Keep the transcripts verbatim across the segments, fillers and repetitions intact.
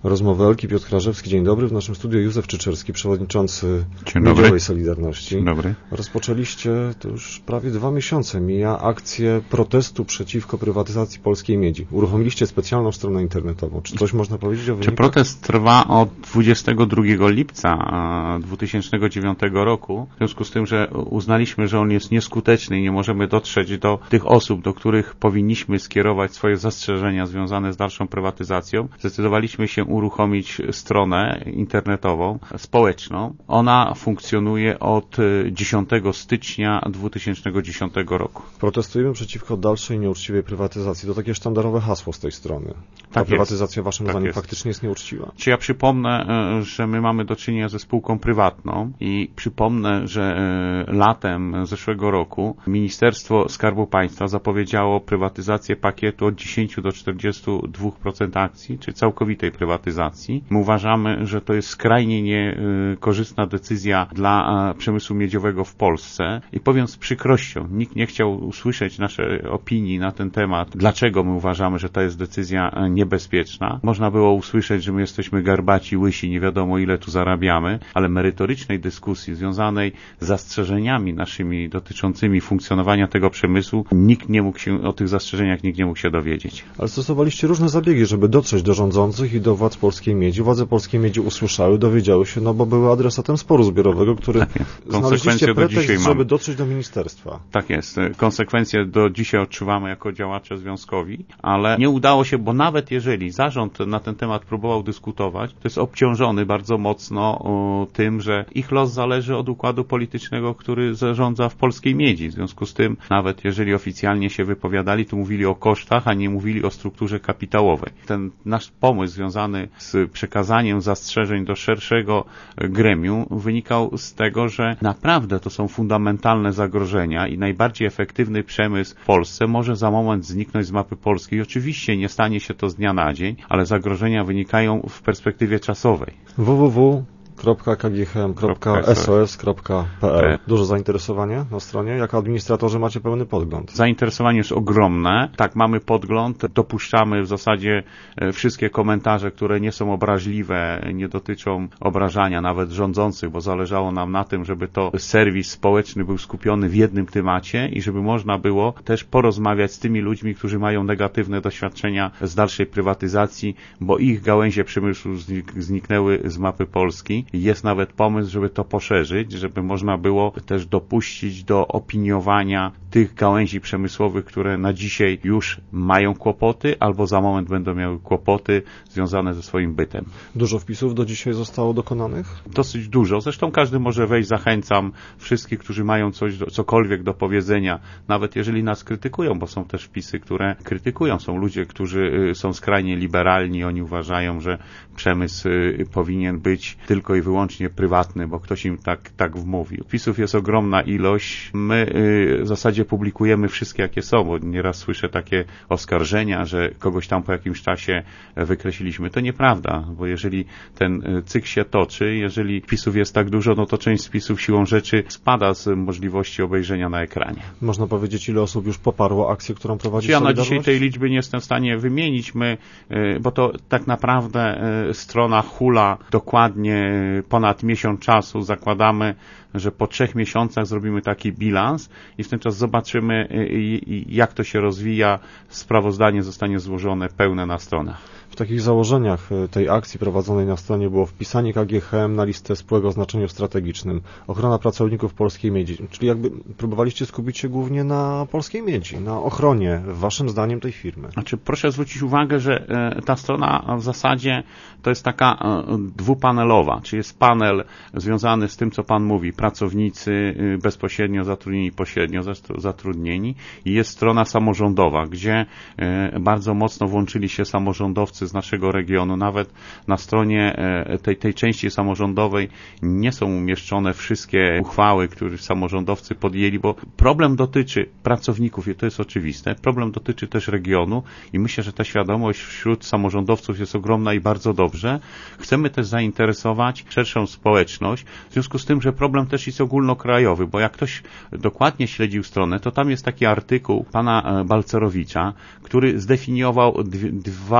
Rozmowy Elki, Piotr Krażewski, dzień dobry. W naszym studiu Józef Czyczerski, przewodniczący Miedziowej Solidarności. Dzień dobry. Rozpoczęliście, to już prawie dwa miesiące mija, akcję protestu przeciwko prywatyzacji polskiej miedzi. Uruchomiliście specjalną stronę internetową. Czy coś można powiedzieć o wynikach? Czy protest trwa od dwudziestego drugiego lipca dwa tysiące dziewiątego roku, w związku z tym, że uznaliśmy, że on jest nieskuteczny i nie możemy dotrzeć do tych osób, do których powinniśmy skierować swoje zastrzeżenia związane z dalszą prywatyzacją, zdecydowaliśmy się uruchomić stronę internetową, społeczną. Ona funkcjonuje od dziesiątego stycznia dwa tysiące dziesiątego roku. Protestujemy przeciwko dalszej nieuczciwej prywatyzacji. To takie sztandarowe hasło z tej strony. Ta Tak prywatyzacja jest. waszym tak zdaniem jest. faktycznie jest nieuczciwa? Czy ja przypomnę, że my mamy do czynienia ze spółką prywatną i przypomnę, że latem zeszłego roku Ministerstwo Skarbu Państwa zapowiedziało prywatyzację pakietu od dziesięciu do czterdziestu dwóch procent akcji, czy całkowitej prywatyzacji. My uważamy, że to jest skrajnie niekorzystna decyzja dla przemysłu miedziowego w Polsce i powiem z przykrością, nikt nie chciał usłyszeć naszej opinii na ten temat, dlaczego my uważamy, że to jest decyzja niebezpieczna. Można było usłyszeć, że my jesteśmy garbaci, łysi, nie wiadomo ile tu zarabiamy, ale merytorycznej dyskusji związanej z zastrzeżeniami naszymi dotyczącymi funkcjonowania tego przemysłu, nikt nie mógł się, o tych zastrzeżeniach nikt nie mógł się dowiedzieć. Ale stosowaliście różne zabiegi, żeby dotrzeć do rządzących i do władz polskiej miedzi. Władze polskiej miedzi usłyszały, dowiedziały się, no bo były adresatem sporu zbiorowego, który tak znaleźliście pretekst, żeby mamy. dotrzeć do ministerstwa. Tak jest. Konsekwencje do dzisiaj odczuwamy jako działacze związkowi, ale nie udało się, bo nawet jeżeli zarząd na ten temat próbował dyskutować, to jest obciążony bardzo mocno o, tym, że ich los zależy od układu politycznego, który zarządza w polskiej miedzi. W związku z tym, nawet jeżeli oficjalnie się wypowiadali, to mówili o kosztach, a nie mówili o strukturze kapitałowej. Ten nasz pomysł związany z przekazaniem zastrzeżeń do szerszego gremium wynikał z tego, że naprawdę to są fundamentalne zagrożenia i najbardziej efektywny przemysł w Polsce może za moment zniknąć z mapy Polski. I oczywiście nie stanie się to z dnia na dzień, ale zagrożenia wynikają w perspektywie czasowej. w w w kropka k g h m kropka s o s kropka p l. Dużo zainteresowanie na stronie? Jako administratorzy macie pełny podgląd? Zainteresowanie jest ogromne. Tak, mamy podgląd. Dopuszczamy w zasadzie wszystkie komentarze, które nie są obraźliwe, nie dotyczą obrażania nawet rządzących, bo zależało nam na tym, żeby to serwis społeczny był skupiony w jednym temacie i żeby można było też porozmawiać z tymi ludźmi, którzy mają negatywne doświadczenia z dalszej prywatyzacji, bo ich gałęzie przemysłu zniknęły z mapy Polski. Jest nawet pomysł, żeby to poszerzyć, żeby można było też dopuścić do opiniowania tych gałęzi przemysłowych, które na dzisiaj już mają kłopoty albo za moment będą miały kłopoty związane ze swoim bytem. Dużo wpisów do dzisiaj zostało dokonanych? Dosyć dużo. Zresztą każdy może wejść. Zachęcam wszystkich, którzy mają coś, cokolwiek do powiedzenia, nawet jeżeli nas krytykują, bo są też wpisy, które krytykują. Są ludzie, którzy są skrajnie liberalni. Oni uważają, że przemysł powinien być tylko i wyłącznie prywatny, bo ktoś im tak, tak wmówił. Wpisów jest ogromna ilość. My y, w zasadzie publikujemy wszystkie, jakie są, bo nieraz słyszę takie oskarżenia, że kogoś tam po jakimś czasie wykreśliliśmy. To nieprawda, bo jeżeli ten cykl się toczy, jeżeli wpisów jest tak dużo, no to część wpisów siłą rzeczy spada z możliwości obejrzenia na ekranie. Można powiedzieć, ile osób już poparło akcję, którą prowadzi Ja na Solidarność? dzisiaj tej liczby nie jestem w stanie wymienić, my, bo to tak naprawdę strona hula dokładnie ponad miesiąc czasu. Zakładamy, że po trzech miesiącach zrobimy taki bilans i w ten czas zobaczymy, jak to się rozwija. Sprawozdanie zostanie złożone pełne na stronę. W takich założeniach tej akcji prowadzonej na stronie było wpisanie K G H M na listę spółek o znaczeniu strategicznym, ochrona pracowników polskiej miedzi, czyli jakby próbowaliście skupić się głównie na polskiej miedzi, na ochronie, waszym zdaniem, tej firmy. Znaczy, proszę zwrócić uwagę, że ta strona w zasadzie to jest taka dwupanelowa, czyli jest panel związany z tym, co pan mówi, pracownicy bezpośrednio zatrudnieni, pośrednio zatrudnieni i jest strona samorządowa, gdzie bardzo mocno włączyli się samorządowcy z naszego regionu. Nawet na stronie tej, tej części samorządowej nie są umieszczone wszystkie uchwały, które samorządowcy podjęli, bo problem dotyczy pracowników i to jest oczywiste. Problem dotyczy też regionu i myślę, że ta świadomość wśród samorządowców jest ogromna i bardzo dobrze. Chcemy też zainteresować szerszą społeczność, w związku z tym, że problem też jest ogólnokrajowy, bo jak ktoś dokładnie śledził stronę, to tam jest taki artykuł pana Balcerowicza, który zdefiniował dwa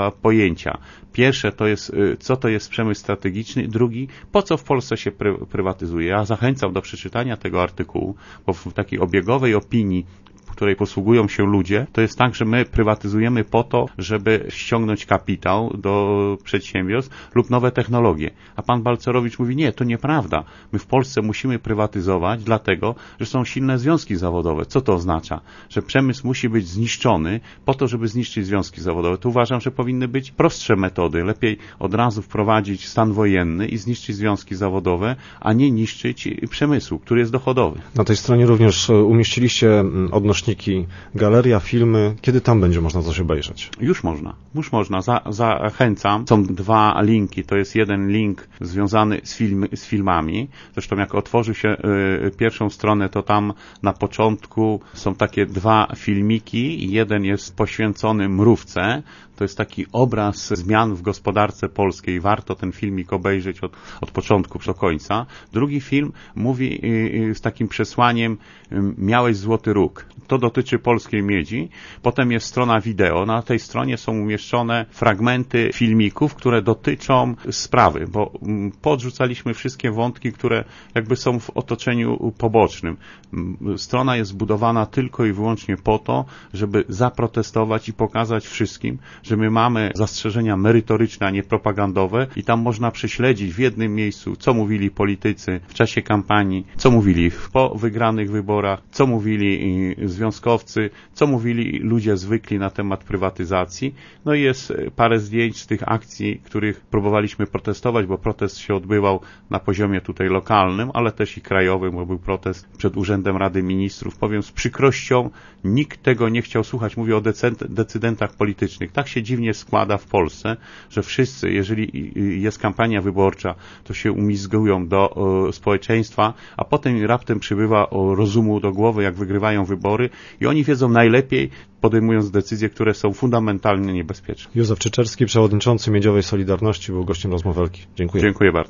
dwa pojęcia. Pierwsze to jest, co to jest przemysł strategiczny, drugi, po co w Polsce się pry, prywatyzuje. Ja zachęcam do przeczytania tego artykułu, bo w takiej obiegowej opinii, której posługują się ludzie, to jest tak, że my prywatyzujemy po to, żeby ściągnąć kapitał do przedsiębiorstw lub nowe technologie. A pan Balcerowicz mówi, nie, to nieprawda. My w Polsce musimy prywatyzować, dlatego, że są silne związki zawodowe. Co to oznacza? Że przemysł musi być zniszczony po to, żeby zniszczyć związki zawodowe. Tu uważam, że powinny być prostsze metody. Lepiej od razu wprowadzić stan wojenny i zniszczyć związki zawodowe, a nie niszczyć przemysłu, który jest dochodowy. Na tej stronie również umieściliście odnośniki galeria, filmy. Kiedy tam będzie można coś obejrzeć? Już można. Już można. Za, zachęcam. Są dwa linki. To jest jeden link związany z, film, z filmami. Zresztą jak otworzy się y, pierwszą stronę, to tam na początku są takie dwa filmiki. Jeden jest poświęcony mrówce. To jest taki obraz zmian w gospodarce polskiej. Warto ten filmik obejrzeć od, od początku do końca. Drugi film mówi z takim przesłaniem miałeś złoty róg. To dotyczy polskiej miedzi. Potem jest strona wideo. Na tej stronie są umieszczone fragmenty filmików, które dotyczą sprawy, bo podrzucaliśmy wszystkie wątki, które jakby są w otoczeniu pobocznym. Strona jest zbudowana tylko i wyłącznie po to, żeby zaprotestować i pokazać wszystkim, że my mamy zastrzeżenia merytoryczne, a nie propagandowe i tam można prześledzić w jednym miejscu, co mówili politycy w czasie kampanii, co mówili po wygranych wyborach, co mówili związkowcy, co mówili ludzie zwykli na temat prywatyzacji. No i jest parę zdjęć z tych akcji, których próbowaliśmy protestować, bo protest się odbywał na poziomie tutaj lokalnym, ale też i krajowym, bo był protest przed Urzędem Rady Ministrów. Powiem z przykrością, nikt tego nie chciał słuchać. Mówię o decydentach politycznych. Tak się dziwnie składa w Polsce, że wszyscy, jeżeli jest kampania wyborcza, to się umizgują do o, społeczeństwa, a potem raptem przybywa o, rozumu do głowy, jak wygrywają wybory i oni wiedzą najlepiej, podejmując decyzje, które są fundamentalnie niebezpieczne. Józef Czyczerski, przewodniczący Miedziowej Solidarności, był gościem Rozmowelki. Dziękuję. Dziękuję bardzo.